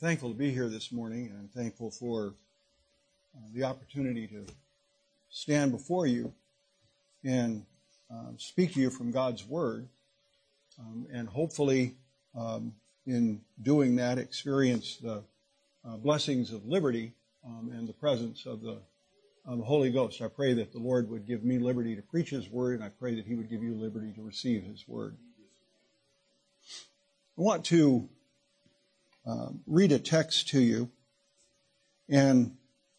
thankful to be here this morning, and I'm thankful for the opportunity to stand before you and speak to you from God's Word, and hopefully in doing that experience the blessings of liberty and the presence of the Holy Ghost. I pray that the Lord would give me liberty to preach His Word, and I pray that He would give you liberty to receive His Word. I want to read a text to you and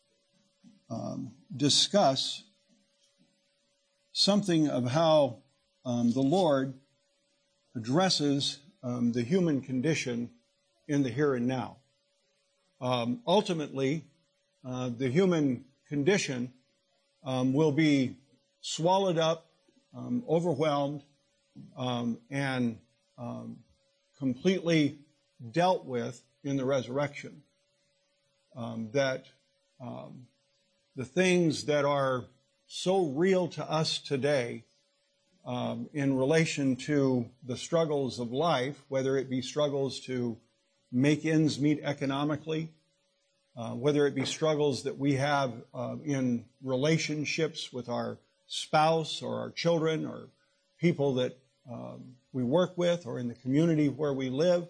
discuss something of how the Lord addresses the human condition in the here and now. Ultimately, the human condition will be swallowed up, overwhelmed, and completely dealt with in the resurrection. That the things that are so real to us today in relation to the struggles of life, whether it be struggles to make ends meet economically, whether it be struggles that we have in relationships with our spouse or our children or people that we work with or in the community where we live,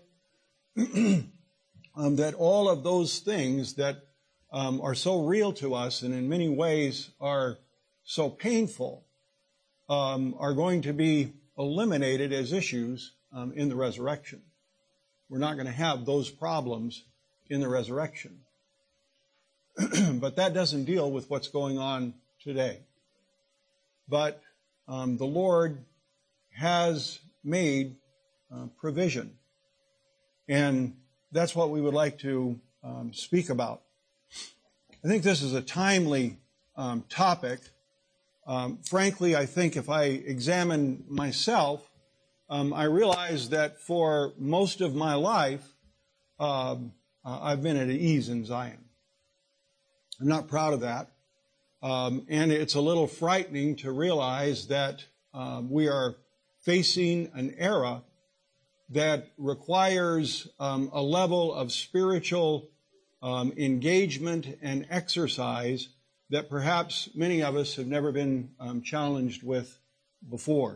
that all of those things that are so real to us and in many ways are so painful are going to be eliminated as issues in the resurrection. We're not going to have those problems in the resurrection. But that doesn't deal with what's going on today. But the Lord has made provision. And that's what we would like to speak about. I think this is a timely topic. Frankly, I think if I examine myself, I realize that for most of my life, I've been at ease in Zion. I'm not proud of that. And it's a little frightening to realize that we are facing an era that requires a level of spiritual engagement and exercise that perhaps many of us have never been challenged with before.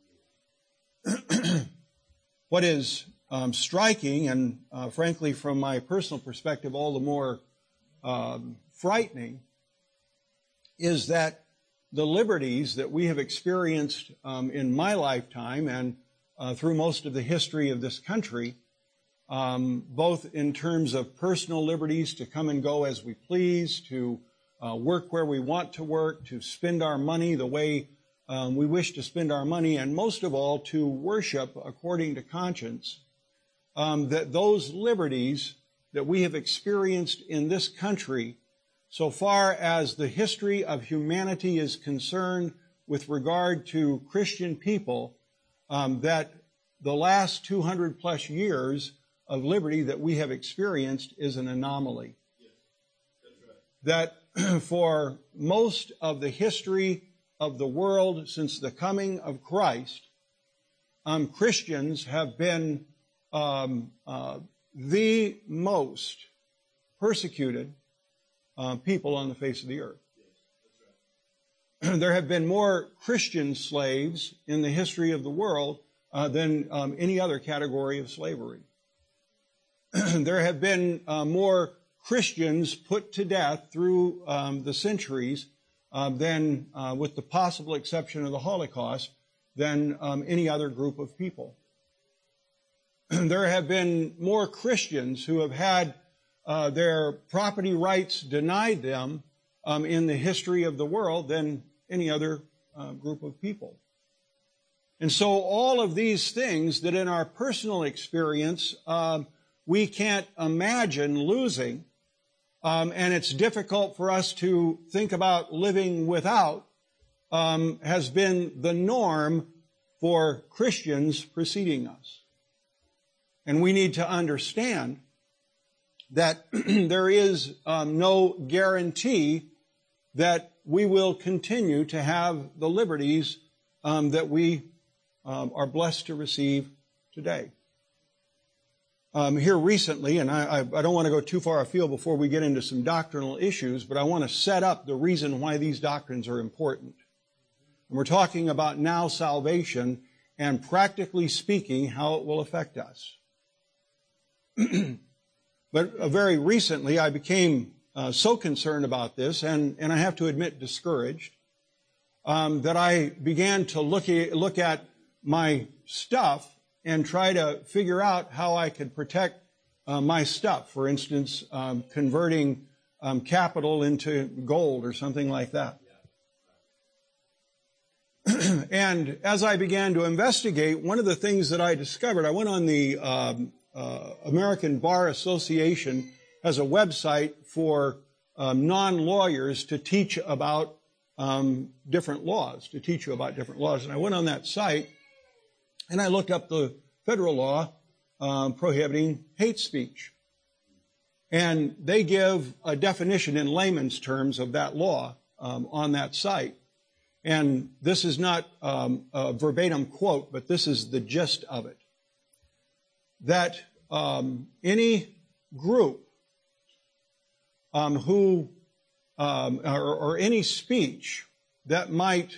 What is striking and frankly from my personal perspective all the more frightening is that the liberties that we have experienced in my lifetime and through most of the history of this country, both in terms of personal liberties to come and go as we please, to work where we want to work, to spend our money the way we wish to spend our money, and most of all, to worship according to conscience, that those liberties that we have experienced in this country, so far as the history of humanity is concerned with regard to Christian people, that the last 200 plus years of liberty that we have experienced is an anomaly. Yes, that's right. That for most of the history of the world since the coming of Christ, Christians have been the most persecuted people on the face of the earth. Yes, that's right. There have been more Christian slaves in the history of the world than any other category of slavery. There have been more Christians put to death through the centuries than, with the possible exception of the Holocaust, than any other group of people. There have been more Christians who have had their property rights denied them in the history of the world than any other group of people. And so all of these things that in our personal experience we can't imagine losing, and it's difficult for us to think about living without, has been the norm for Christians preceding us. And we need to understand that there is no guarantee that we will continue to have the liberties that we are blessed to receive today. here recently, and I don't want to go too far afield before we get into some doctrinal issues, but I want to set up the reason why these doctrines are important. And we're talking about now salvation and, practically speaking, how it will affect us. But very recently I became so concerned about this, and I have to admit discouraged, that I began to look at my stuff and try to figure out how I could protect my stuff. For instance, converting capital into gold or something like that. And as I began to investigate, one of the things that I discovered, I went on the American Bar Association has a website for non-lawyers to teach about different laws, to teach you about different laws. And I went on that site and I looked up the federal law prohibiting hate speech. And they give a definition in layman's terms of that law on that site. And this is not a verbatim quote, but this is the gist of it. That any group who or any speech that might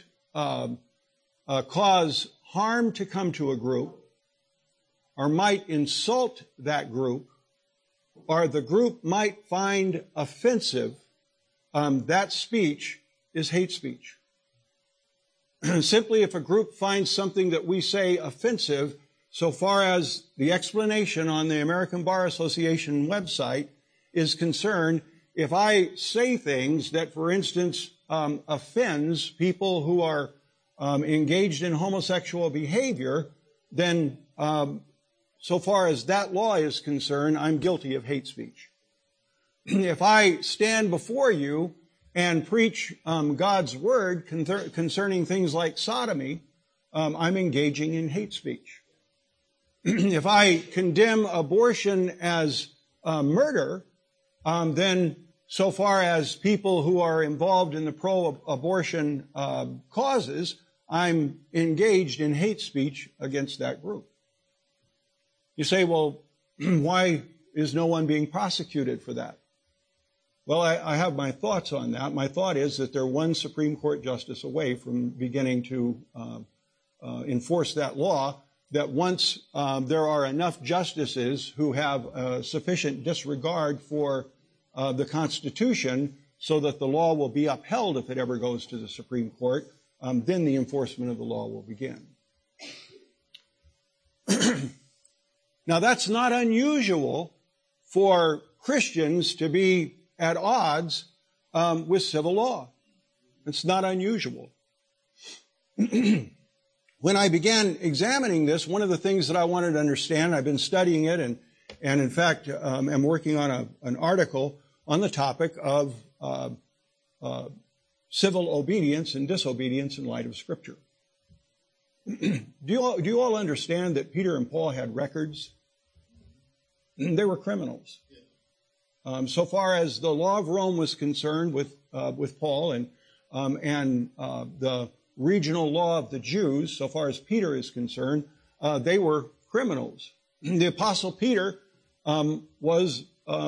cause harm to come to a group, or might insult that group, or the group might find offensive, that speech is hate speech. Simply, if a group finds something that we say offensive, so far as the explanation on the American Bar Association website is concerned, if I say things that, for instance, offends people who are engaged in homosexual behavior, then so far as that law is concerned, I'm guilty of hate speech. If I stand before you and preach God's word concerning things like sodomy, I'm engaging in hate speech. If I condemn abortion as murder, then so far as people who are involved in the pro-abortion causes, I'm engaged in hate speech against that group. You say, well, why is no one being prosecuted for that? Well, I have my thoughts on that. My thought is that they're one Supreme Court justice away from beginning to enforce that law, that once there are enough justices who have sufficient disregard for the Constitution so that the law will be upheld if it ever goes to the Supreme Court, then the enforcement of the law will begin. Now, that's not unusual for Christians to be at odds with civil law. It's not unusual. When I began examining this, one of the things that I wanted to understand, I've been studying it, and in fact, I'm working on an article on the topic of civil obedience and disobedience in light of Scripture. Do you all understand that Peter and Paul had records? They were criminals. So far as the law of Rome was concerned with Paul and the regional law of the Jews, so far as Peter is concerned, they were criminals. The Apostle Peter broke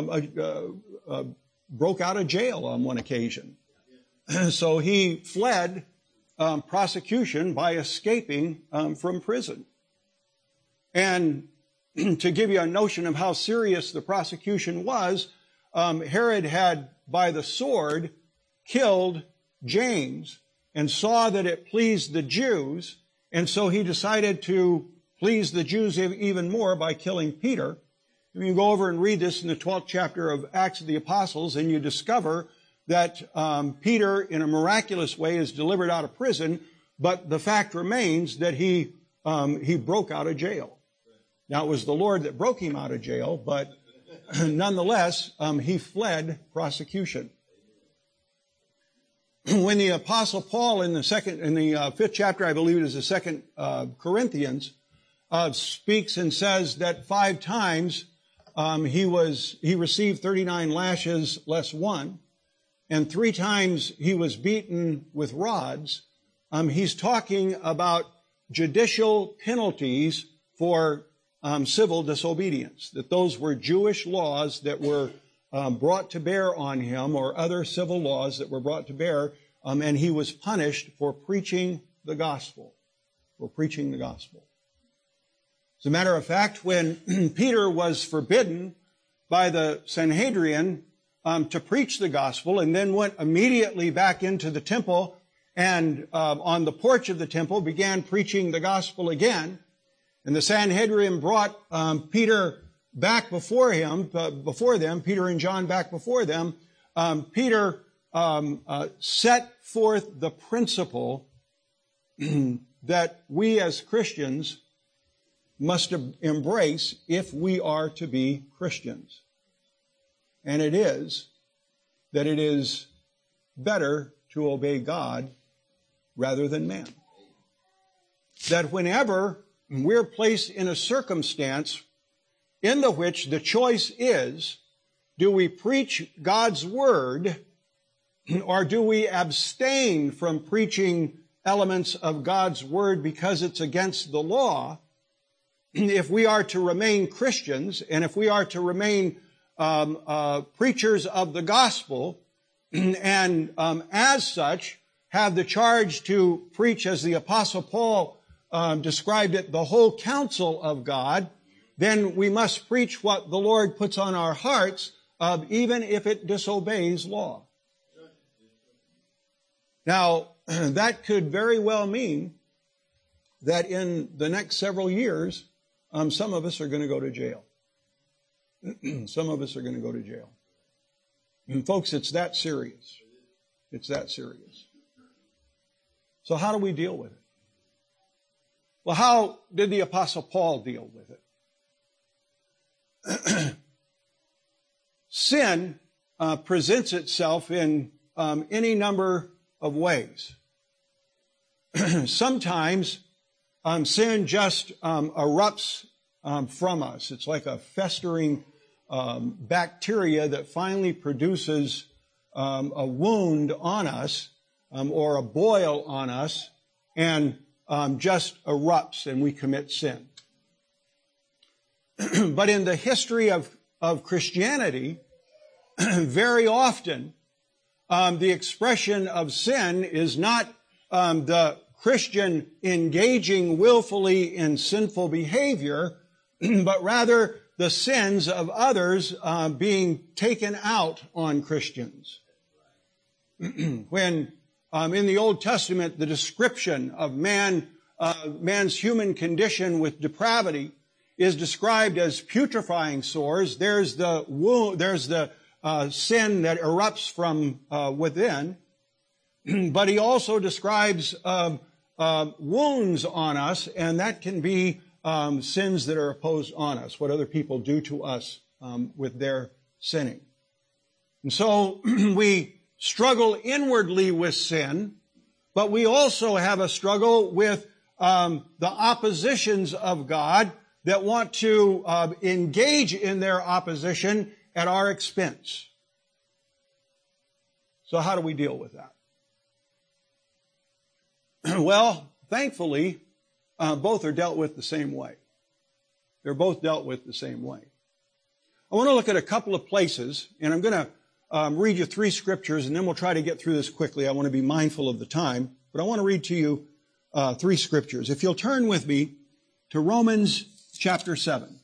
out of jail on one occasion. So he fled prosecution by escaping from prison. And to give you a notion of how serious the prosecution was, Herod had, by the sword, killed James and saw that it pleased the Jews, and so he decided to please the Jews even more by killing Peter. You can go over and read this in the 12th chapter of Acts of the Apostles, and you discover that Peter, in a miraculous way, is delivered out of prison, but the fact remains that he broke out of jail. Now, it was the Lord that broke him out of jail, but nonetheless, he fled prosecution. When the Apostle Paul in the 5th chapter, I believe it is the 2nd Corinthians, speaks and says that 5 times he received 39 lashes less 1, and 3 times he was beaten with rods. He's talking about judicial penalties for civil disobedience, that those were Jewish laws that were brought to bear on him, or other civil laws that were brought to bear, and he was punished for preaching the gospel. For preaching the gospel. As a matter of fact, when Peter was forbidden by the Sanhedrin to preach the gospel, and then went immediately back into the temple and on the porch of the temple began preaching the gospel again, and the Sanhedrin brought Peter back before them, Peter and John back before them, Peter set forth the principle that we as Christians must embrace if we are to be Christians. And it is that it is better to obey God rather than man. That whenever we're placed in a circumstance in the which the choice is, do we preach God's word or do we abstain from preaching elements of God's word because it's against the law? If we are to remain Christians and if we are to remain preachers of the gospel and as such have the charge to preach, as the Apostle Paul described it, the whole counsel of God, then we must preach what the Lord puts on our hearts, even if it disobeys law. Now, that could very well mean that in the next several years, some of us are going to go to jail. Some of us are going to go to jail. And folks, it's that serious. It's that serious. So how do we deal with it? Well, how did the Apostle Paul deal with it? Sin presents itself in any number of ways. Sometimes sin just erupts from us. It's like a festering bacteria that finally produces a wound on us or a boil on us and just erupts and we commit sin. But in the history of Christianity, very often the expression of sin is not the Christian engaging willfully in sinful behavior, but rather the sins of others being taken out on Christians. When in the Old Testament, the description of man's human condition with depravity is described as putrefying sores. There's the wound, there's the sin that erupts from within. But he also describes wounds on us, and that can be sins that are opposed on us, what other people do to us with their sinning. And so we struggle inwardly with sin, but we also have a struggle with the oppositions of God that want to engage in their opposition at our expense. So how do we deal with that? Well, thankfully, both are dealt with the same way. They're both dealt with the same way. I want to look at a couple of places, and I'm going to read you 3 scriptures, and then we'll try to get through this quickly. I want to be mindful of the time, but I want to read to you 3 scriptures. If you'll turn with me to Romans chapter 7.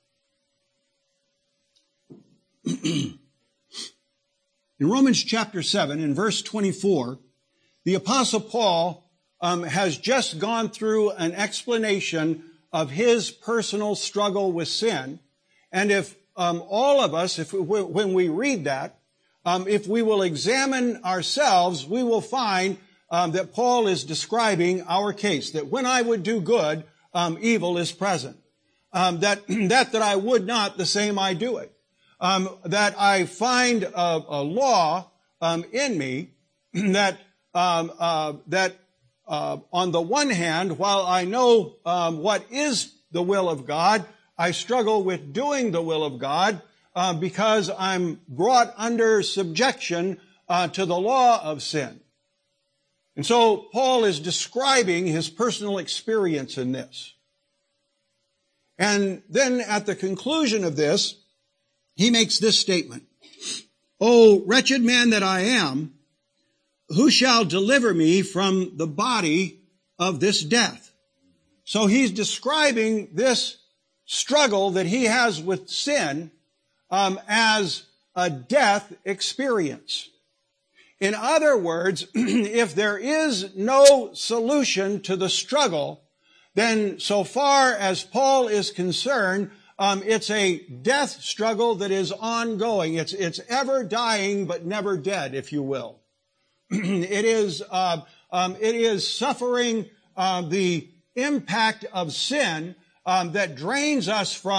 In Romans chapter 7, in verse 24, the Apostle Paul has just gone through an explanation of his personal struggle with sin. And if all of us, when we read that, if we will examine ourselves, we will find that Paul is describing our case, that when I would do good, evil is present. That I would not, the same I do it. That I find a law in me that on the one hand, while I know what is the will of God, I struggle with doing the will of God because I'm brought under subjection to the law of sin. And so Paul is describing his personal experience in this. And then at the conclusion of this, he makes this statement. O wretched man that I am, who shall deliver me from the body of this death? So he's describing this struggle that he has with sin as a death experience. In other words, if there is no solution to the struggle, then so far as Paul is concerned, it's a death struggle that is ongoing. It's ever dying but never dead, if you will. It is suffering the impact of sin that drains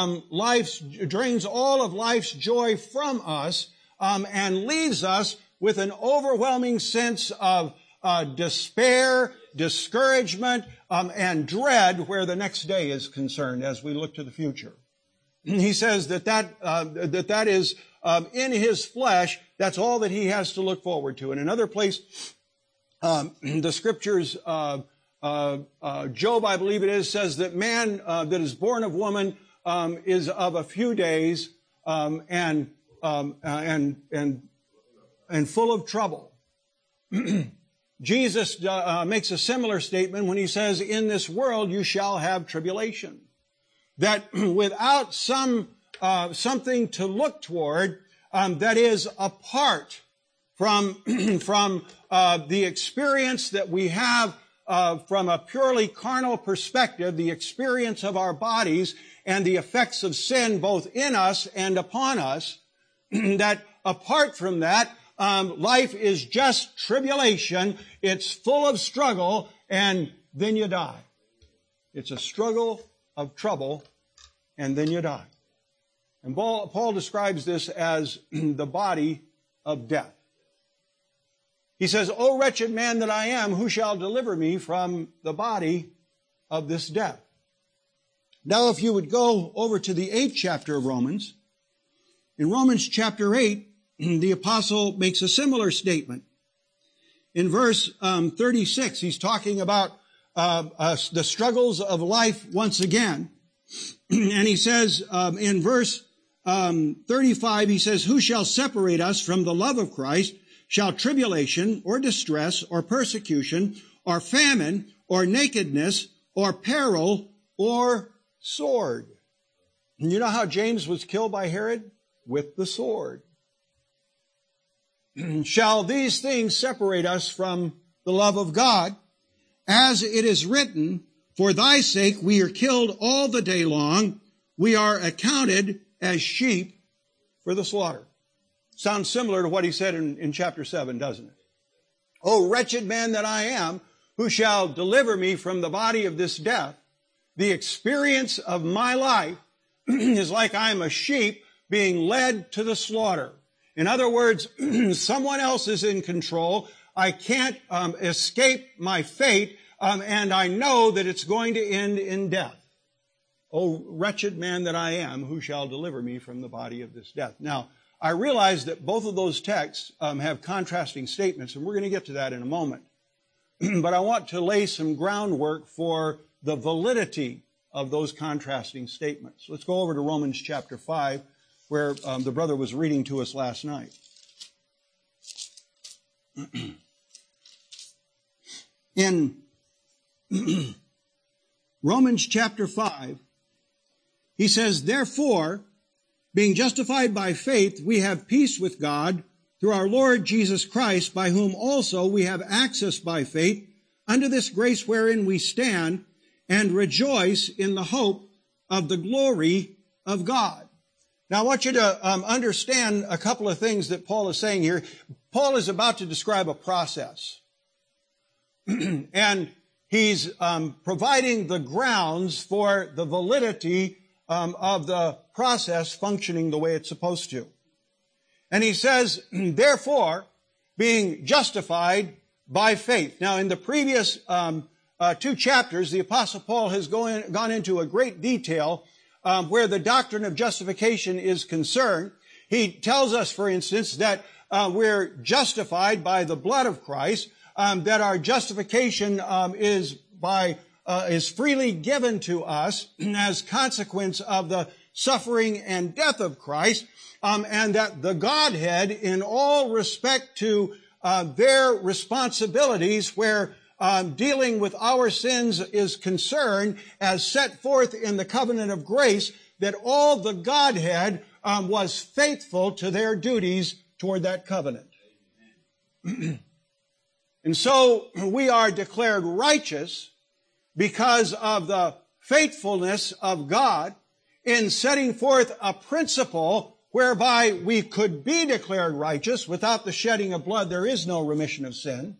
all of life's joy from us and leaves us with an overwhelming sense of despair, discouragement, and dread where the next day is concerned as we look to the future. He says that is in his flesh. That's all that he has to look forward to. In another place, the scriptures, Job, I believe it is, says that man that is born of woman is of a few days and full of trouble. Jesus makes a similar statement when he says, in this world you shall have tribulation. That without something to look toward that is apart from the experience that we have from a purely carnal perspective, the experience of our bodies and the effects of sin both in us and upon us, that apart from that, life is just tribulation. It's full of struggle, and then you die. It's a struggle of trouble, and then you die. And Paul describes this as the body of death. He says, O wretched man that I am, who shall deliver me from the body of this death? Now, if you would go over to the 8th chapter of Romans, in Romans chapter 8, the apostle makes a similar statement. In verse 36, he's talking about the struggles of life once again. And he says in verse 35, he says, who shall separate us from the love of Christ? Shall tribulation or distress or persecution or famine or nakedness or peril or sword? And you know how James was killed by Herod? With the sword. Shall these things separate us from the love of God? As it is written, for thy sake we are killed all the day long. We are accounted as sheep for the slaughter. Sounds similar to what he said in chapter 7, doesn't it? O wretched man that I am, who shall deliver me from the body of this death? The experience of my life is like I'm a sheep being led to the slaughter. In other words, someone else is in control. I can't escape my fate, and I know that it's going to end in death. O wretched man that I am, who shall deliver me from the body of this death? Now, I realize that both of those texts have contrasting statements, and we're going to get to that in a moment. But I want to lay some groundwork for the validity of those contrasting statements. Let's go over to Romans chapter 5, where the brother was reading to us last night. In Romans chapter 5, he says, therefore, being justified by faith, we have peace with God through our Lord Jesus Christ, by whom also we have access by faith unto this grace wherein we stand, and rejoice in the hope of the glory of God. Now, I want you to understand a couple of things that Paul is saying here. Paul is about to describe a process. And he's providing the grounds for the validity of the process functioning the way it's supposed to. And he says, therefore, being justified by faith. Now, in the previous 2 chapters, the Apostle Paul has gone into a great detail where the doctrine of justification is concerned. He tells us, for instance, that we're justified by the blood of Christ, that our justification is by is freely given to us as consequence of the suffering and death of Christ, and that the Godhead, in all respect to their responsibilities where dealing with our sins is concerned, as set forth in the covenant of grace, that all the Godhead was faithful to their duties toward that covenant. And so we are declared righteous because of the faithfulness of God in setting forth a principle whereby we could be declared righteous. Without the shedding of blood, there is no remission of sin.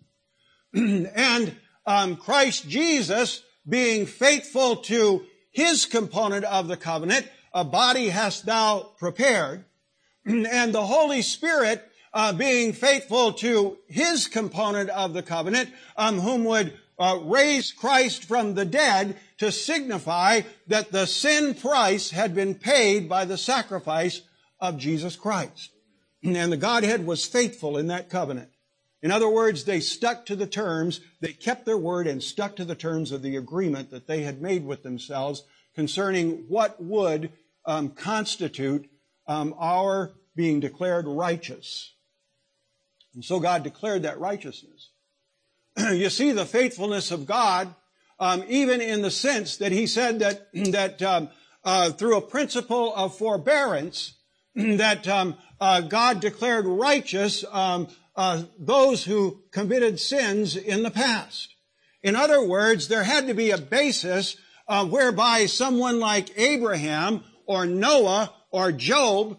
And Christ Jesus, being faithful to his component of the covenant, a body hast thou prepared, and the Holy Spirit, being faithful to his component of the covenant, whom would raise Christ from the dead to signify that the sin price had been paid by the sacrifice of Jesus Christ. And the Godhead was faithful in that covenant. In other words, they stuck to the terms, they kept their word and stuck to the terms of the agreement that they had made with themselves concerning what would constitute our being declared righteous. And so God declared that righteousness. You see the faithfulness of God, even in the sense that he said that through a principle of forbearance, that God declared righteous those who committed sins in the past. In other words, there had to be a basis whereby someone like Abraham or Noah or Job,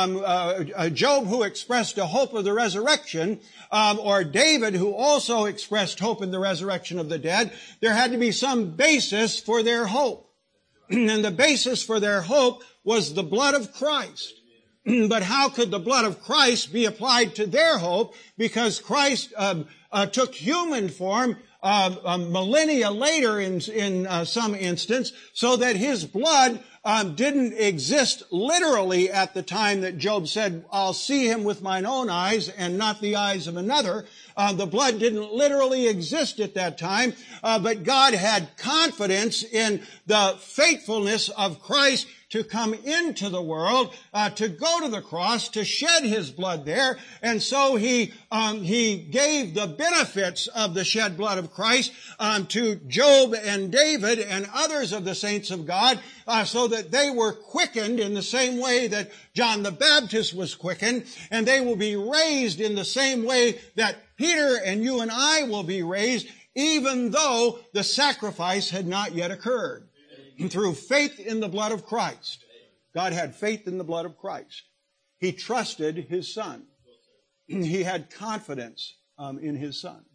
Job who expressed a hope of the resurrection, or David who also expressed hope in the resurrection of the dead, there had to be some basis for their hope. And the basis for their hope was the blood of Christ. But how could the blood of Christ be applied to their hope? Because Christ took human form millennia later in some instance, so that his blood didn't exist literally at the time that Job said, I'll see him with mine own eyes and not the eyes of another. The blood didn't literally exist at that time, but God had confidence in the faithfulness of Christ to come into the world, to go to the cross, to shed his blood there. And so he gave the benefits of the shed blood of Christ to Job and David and others of the saints of God, so that they were quickened in the same way that John the Baptist was quickened, and they will be raised in the same way that Peter and you and I will be raised, even though the sacrifice had not yet occurred. Through faith in the blood of Christ. God had faith in the blood of Christ. He trusted his Son. He had confidence in his Son.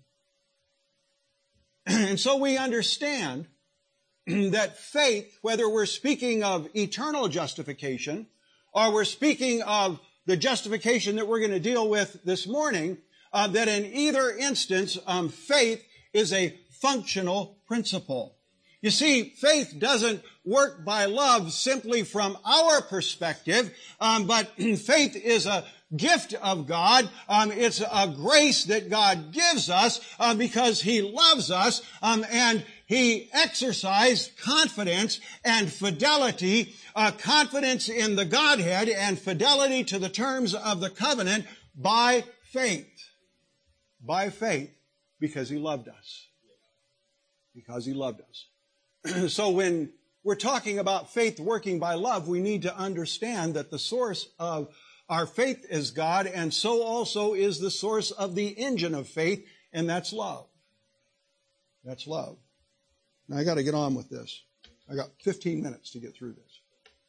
And so we understand that faith, whether we're speaking of eternal justification or we're speaking of the justification that we're going to deal with this morning, that in either instance, faith is a functional principle. You see, faith doesn't work by love simply from our perspective, but faith is a gift of God. It's a grace that God gives us because he loves us, and he exercised confidence and fidelity, confidence in the Godhead and fidelity to the terms of the covenant by faith. By faith, because he loved us. Because he loved us. So when we're talking about faith working by love, we need to understand that the source of our faith is God, and so also is the source of the engine of faith, and that's love. That's love. Now I got to get on with this. I got 15 minutes to get through this.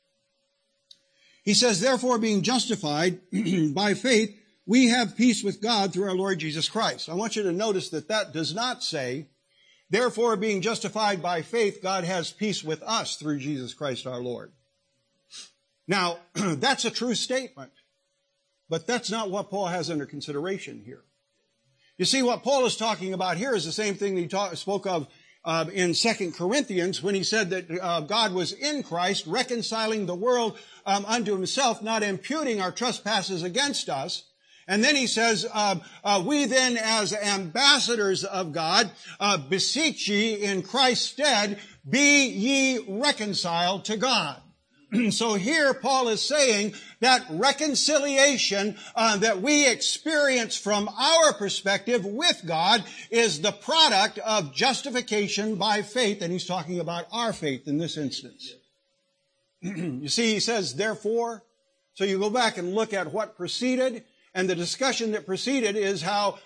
He says, therefore, being justified by faith, we have peace with God through our Lord Jesus Christ. I want you to notice that that does not say, therefore, being justified by faith, God has peace with us through Jesus Christ our Lord. Now, that's a true statement, but that's not what Paul has under consideration here. You see, what Paul is talking about here is the same thing that he spoke of in 2 Corinthians when he said that God was in Christ, reconciling the world unto himself, not imputing our trespasses against us. And then he says, we then as ambassadors of God, beseech ye in Christ's stead, be ye reconciled to God. So here Paul is saying that reconciliation that we experience from our perspective with God is the product of justification by faith, and he's talking about our faith in this instance. You see, he says, therefore, so you go back and look at what preceded, and the discussion that preceded is how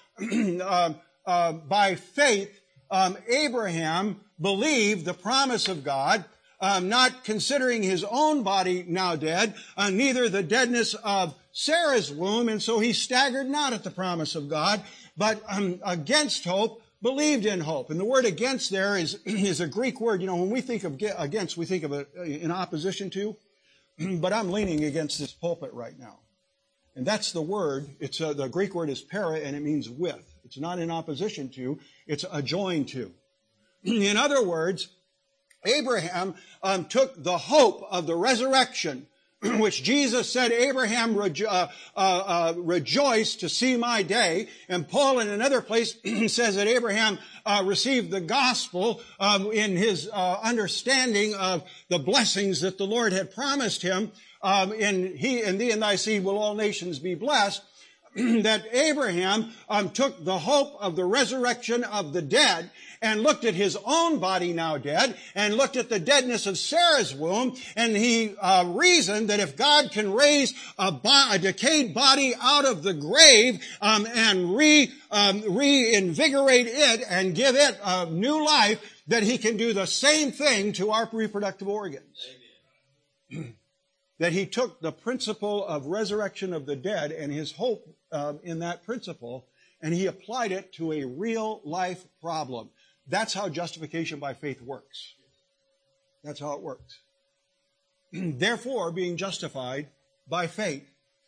by faith Abraham believed the promise of God, not considering his own body now dead, neither the deadness of Sarah's womb, and so he staggered not at the promise of God, but against hope, believed in hope. And the word against there is a Greek word. You know, when we think of against, we think of it in opposition to, but I'm leaning against this pulpit right now. And that's the word. It's the Greek word is para, and it means with. It's not in opposition to, it's adjoined to. In other words, Abraham took the hope of the resurrection, which Jesus said, Abraham rejoiced to see my day. And Paul in another place says that Abraham received the gospel in his understanding of the blessings that the Lord had promised him. In thee and thy seed will all nations be blessed. That Abraham took the hope of the resurrection of the dead and looked at his own body now dead and looked at the deadness of Sarah's womb, and he reasoned that if God can raise a decayed body out of the grave and reinvigorate it and give it new life, that he can do the same thing to our reproductive organs. That he took the principle of resurrection of the dead and his hope in that principle, and he applied it to a real life problem. That's how justification by faith works. That's how it works. Therefore, being justified by faith,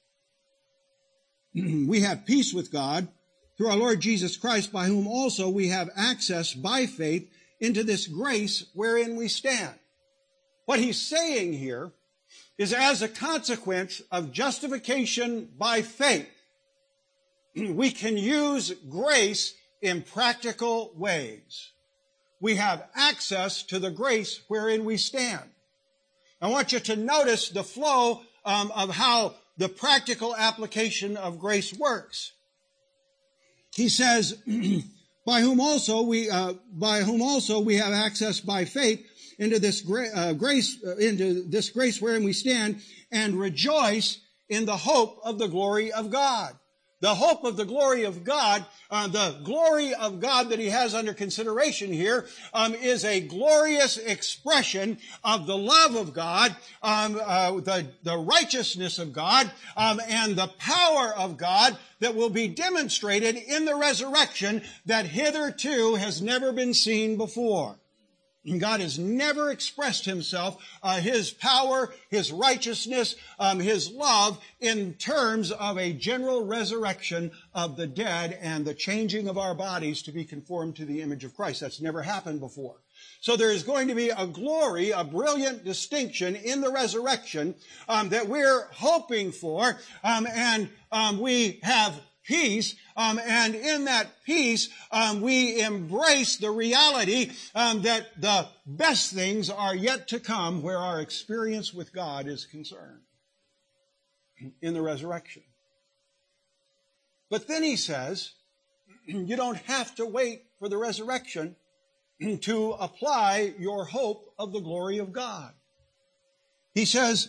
we have peace with God through our Lord Jesus Christ, by whom also we have access by faith into this grace wherein we stand. What he's saying here is, as a consequence of justification by faith, we can use grace in practical ways. We have access to the grace wherein we stand. I want you to notice the flow of how the practical application of grace works. He says, by whom also we have access by faith into this grace wherein we stand, and rejoice in the hope of the glory of God. The hope of the glory of God, the glory of God that he has under consideration here, is a glorious expression of the love of God, the righteousness of God, and the power of God that will be demonstrated in the resurrection that hitherto has never been seen before. God has never expressed himself, his power, his righteousness, his love in terms of a general resurrection of the dead and the changing of our bodies to be conformed to the image of Christ. That's never happened before. So there is going to be a glory, a brilliant distinction in the resurrection that we're hoping for, and we have peace, and in that peace, we embrace the reality that the best things are yet to come where our experience with God is concerned in the resurrection. But then he says, you don't have to wait for the resurrection to apply your hope of the glory of God. He says,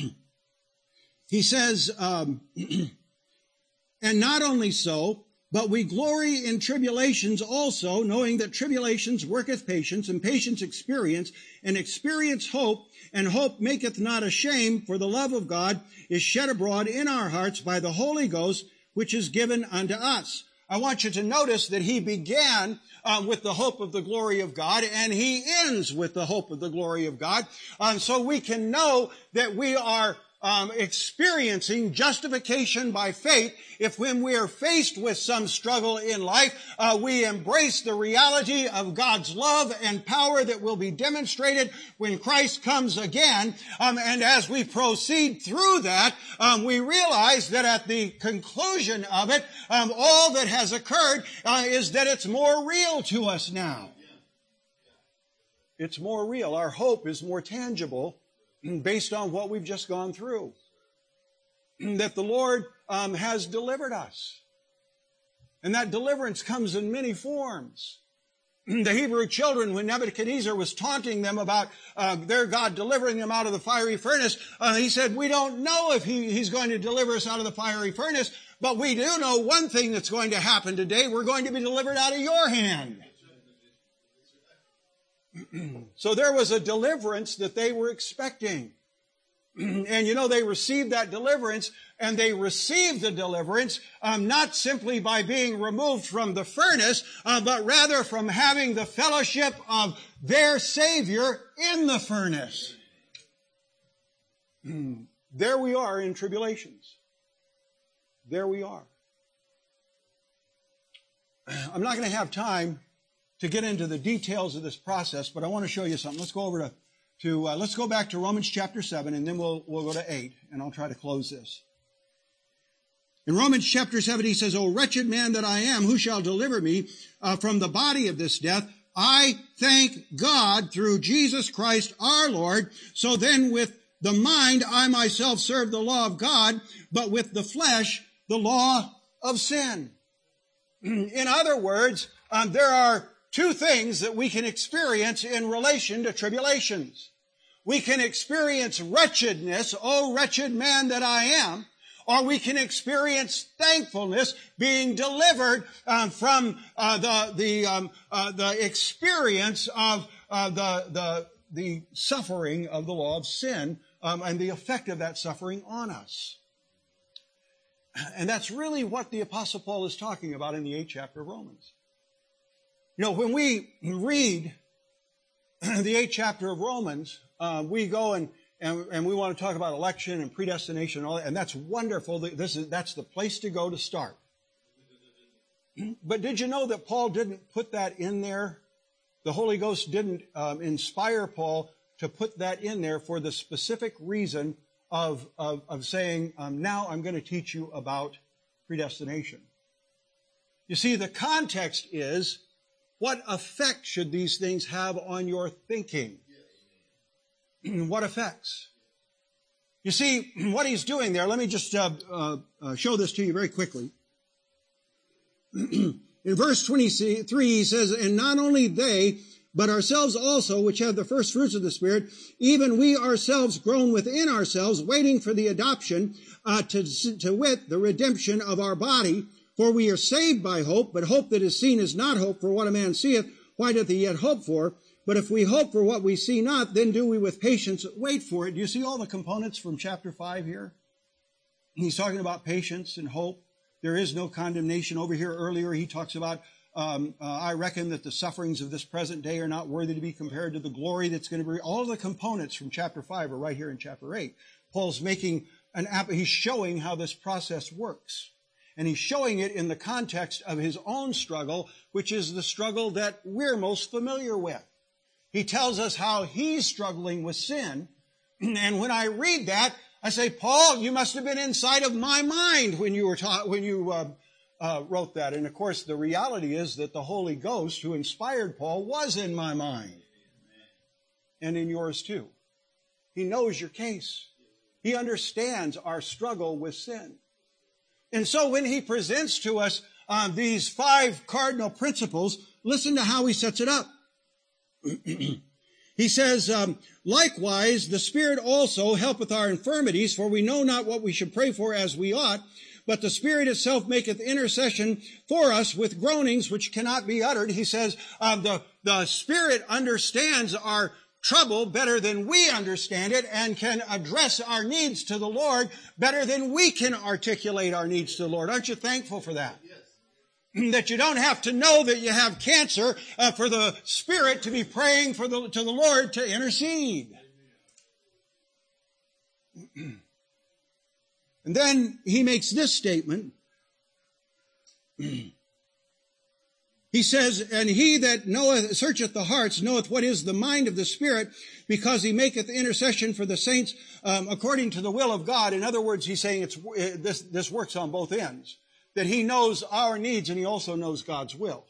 and not only so, but we glory in tribulations also, knowing that tribulations worketh patience, and patience experience, and experience hope, and hope maketh not ashamed, for the love of God is shed abroad in our hearts by the Holy Ghost, which is given unto us. I want you to notice that he began with the hope of the glory of God, and he ends with the hope of the glory of God. So we can know that we are experiencing justification by faith, if when we are faced with some struggle in life, we embrace the reality of God's love and power that will be demonstrated when Christ comes again. And as we proceed through that, we realize that at the conclusion of it, all that has occurred is that it's more real to us now. It's more real. Our hope is more tangible based on what we've just gone through. That the Lord has delivered us. And that deliverance comes in many forms. The Hebrew children, when Nebuchadnezzar was taunting them about their God delivering them out of the fiery furnace, he said, we don't know if he's going to deliver us out of the fiery furnace, but we do know one thing that's going to happen today. We're going to be delivered out of your hand. So there was a deliverance that they were expecting. And they received that deliverance, and they received the deliverance not simply by being removed from the furnace, but rather from having the fellowship of their Savior in the furnace. There we are in tribulations. There we are. I'm not going to have time to get into the details of this process, but I want to show you something. Let's go over let's go back to Romans chapter 7, and then we'll go to 8, and I'll try to close this. In Romans chapter 7, he says, O wretched man that I am, who shall deliver me from the body of this death? I thank God through Jesus Christ our Lord. So then with the mind I myself serve the law of God, but with the flesh the law of sin. In other words, there are two things that we can experience in relation to tribulations. We can experience wretchedness, oh wretched man that I am, or we can experience thankfulness, being delivered from the experience of the suffering of the law of sin and the effect of that suffering on us. And that's really what the Apostle Paul is talking about in the 8th chapter of Romans. When we read the 8th chapter of Romans, we go and we want to talk about election and predestination and all that, and that's wonderful. That's the place to go to start. But did you know that Paul didn't put that in there? The Holy Ghost didn't inspire Paul to put that in there for the specific reason of saying, now I'm going to teach you about predestination. You see, the context is, what effect should these things have on your thinking? What effects? You see, what he's doing there, let me just show this to you very quickly. In verse 23, he says, and not only they, but ourselves also, which have the first fruits of the Spirit, even we ourselves groan within ourselves, waiting for the adoption, to wit, the redemption of our body. For we are saved by hope, but hope that is seen is not hope. For what a man seeth, why doth he yet hope for? But if we hope for what we see not, then do we with patience wait for it. Do you see all the components from chapter 5 here? He's talking about patience and hope. There is no condemnation. Over here earlier, he talks about, I reckon that the sufferings of this present day are not worthy to be compared to the glory that's going to be. All the components from chapter 5 are right here in chapter 8. Paul's he's showing how this process works. And he's showing it in the context of his own struggle, which is the struggle that we're most familiar with. He tells us how he's struggling with sin. And when I read that, I say, Paul, you must have been inside of my mind when you wrote that. And of course, the reality is that the Holy Ghost who inspired Paul was in my mind. And in yours too. He knows your case. He understands our struggle with sin. And so when he presents to us these 5 cardinal principles, listen to how he sets it up. He says, likewise, the Spirit also helpeth our infirmities, for we know not what we should pray for as we ought, but the Spirit itself maketh intercession for us with groanings which cannot be uttered. He says, the Spirit understands our trouble better than we understand it and can address our needs to the Lord better than we can articulate our needs to the Lord. Aren't you thankful for that? Yes. That you don't have to know that you have cancer for the Spirit to be praying to the Lord to intercede. And then he makes this statement. He says, and he that searcheth the hearts knoweth what is the mind of the Spirit, because he maketh intercession for the saints according to the will of God. In other words, he's saying this works on both ends. That he knows our needs and he also knows God's will.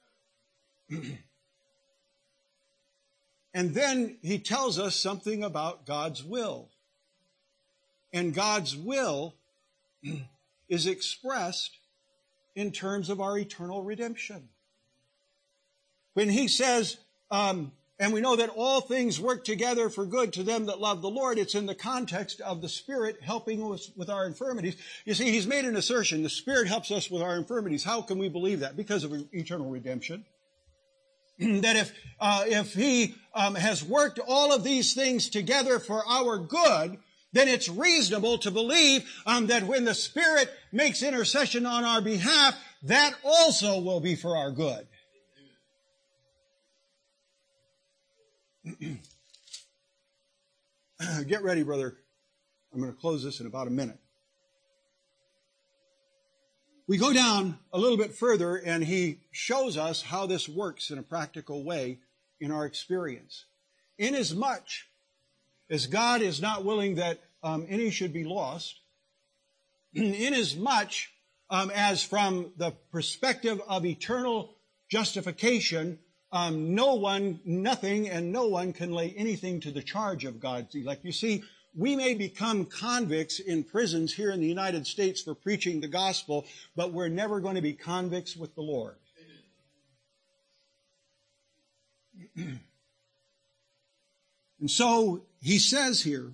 And then he tells us something about God's will. And God's will is expressed in terms of our eternal redemption. When he says, and we know that all things work together for good to them that love the Lord, it's in the context of the Spirit helping us with our infirmities. You see, he's made an assertion, the Spirit helps us with our infirmities. How can we believe that? Because of eternal redemption. That if he has worked all of these things together for our good, then it's reasonable to believe that when the Spirit makes intercession on our behalf, that also will be for our good. Get ready, brother. I'm going to close this in about a minute. We go down a little bit further, and he shows us how this works in a practical way in our experience. Inasmuch as God is not willing that any should be lost, inasmuch as from the perspective of eternal justification, nothing and no one can lay anything to the charge of God's elect. You see, we may become convicts in prisons here in the United States for preaching the gospel, but we're never going to be convicts with the Lord. And so he says here,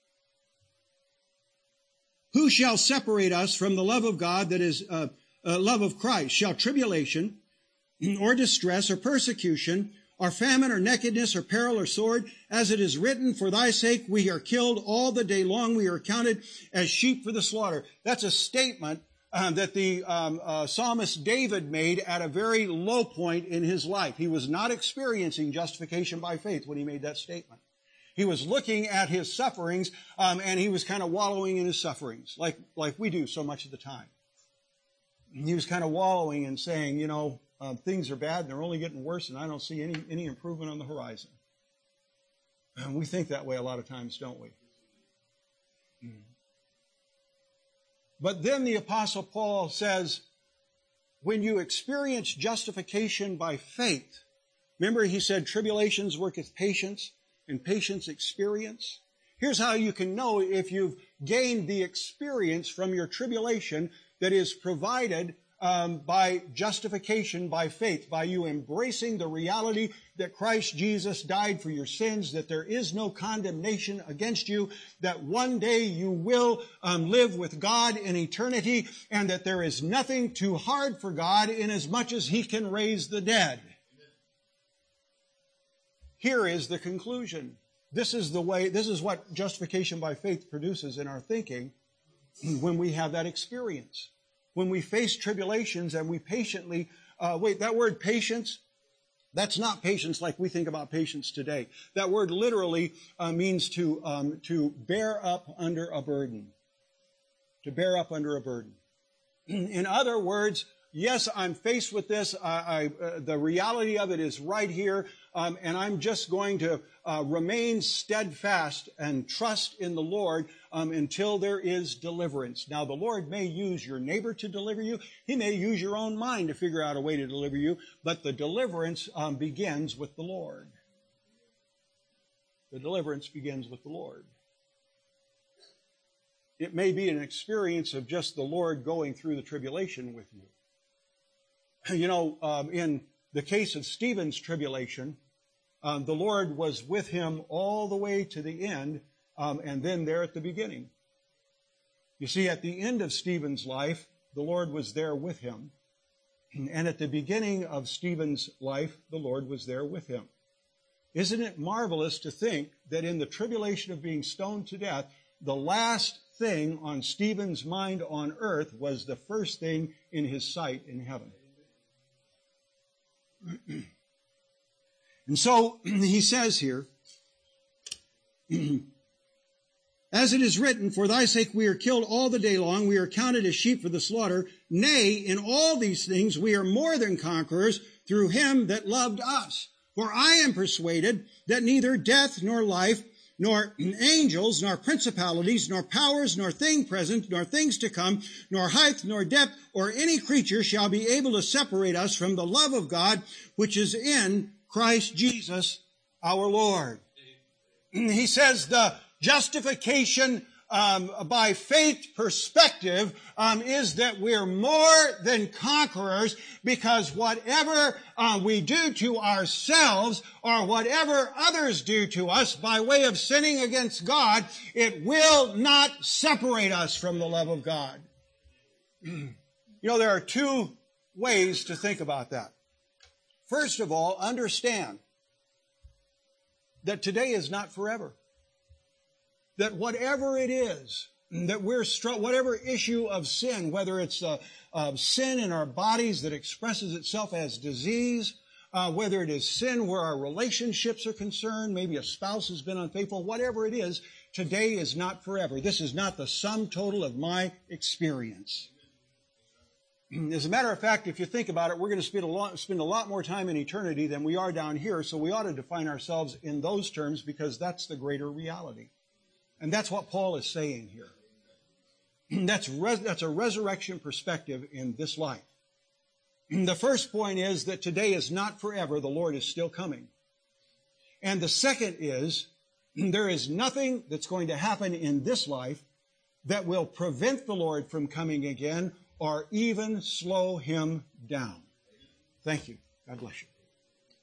who shall separate us from the love of God, that is love of Christ? Shall tribulation or distress or persecution or famine or nakedness or peril or sword? As it is written, for thy sake we are killed all the day long. We are counted as sheep for the slaughter. That's a statement that the psalmist David made at a very low point in his life. He was not experiencing justification by faith when he made that statement. He was looking at his sufferings, and he was kind of wallowing in his sufferings, like we do so much of the time. He was kind of wallowing and saying, things are bad and they're only getting worse, and I don't see any improvement on the horizon. And we think that way a lot of times, don't we? But then the Apostle Paul says, when you experience justification by faith, remember he said, tribulations worketh patience, and patience experience. Here's how you can know if you've gained the experience from your tribulation that is provided by justification by faith, by you embracing the reality that Christ Jesus died for your sins, that there is no condemnation against you, that one day you will live with God in eternity, and that there is nothing too hard for God inasmuch as he can raise the dead. Here is the conclusion. This is what justification by faith produces in our thinking when we have that experience. When we face tribulations and we patiently, that word patience, that's not patience like we think about patience today. That word literally means to bear up under a burden. To bear up under a burden. In other words, yes, I'm faced with this. The reality of it is right here, and I'm just going to remain steadfast and trust in the Lord until there is deliverance. Now, the Lord may use your neighbor to deliver you. He may use your own mind to figure out a way to deliver you, but the deliverance begins with the Lord. The deliverance begins with the Lord. It may be an experience of just the Lord going through the tribulation with you. In the case of Stephen's tribulation, the Lord was with him all the way to the end, and then there at the beginning. You see, at the end of Stephen's life, the Lord was there with him. And at the beginning of Stephen's life, the Lord was there with him. Isn't it marvelous to think that in the tribulation of being stoned to death, the last thing on Stephen's mind on earth was the first thing in his sight in heaven? And so he says here, As it is written, for thy sake we are killed all the day long, we are counted as sheep for the slaughter. Nay, in all these things we are more than conquerors through him that loved us. For I am persuaded that neither death nor life, nor angels, nor principalities, nor powers, nor thing present, nor things to come, nor height, nor depth, or any creature shall be able to separate us from the love of God, which is in Christ Jesus our Lord. He says the justification by faith perspective is that we're more than conquerors, because whatever we do to ourselves or whatever others do to us by way of sinning against God, it will not separate us from the love of God. You know, there are two ways to think about that. First of all, understand that today is not forever. That whatever it is that whatever issue of sin, whether it's sin in our bodies that expresses itself as disease, whether it is sin where our relationships are concerned, maybe a spouse has been unfaithful, whatever it is, today is not forever. This is not the sum total of my experience. As a matter of fact, if you think about it, we're going to spend a lot more time in eternity than we are down here, so we ought to define ourselves in those terms because that's the greater reality. And that's what Paul is saying here. That's a resurrection perspective in this life. The first point is that today is not forever. The Lord is still coming. And the second is there is nothing that's going to happen in this life that will prevent the Lord from coming again or even slow him down. Thank you. God bless you.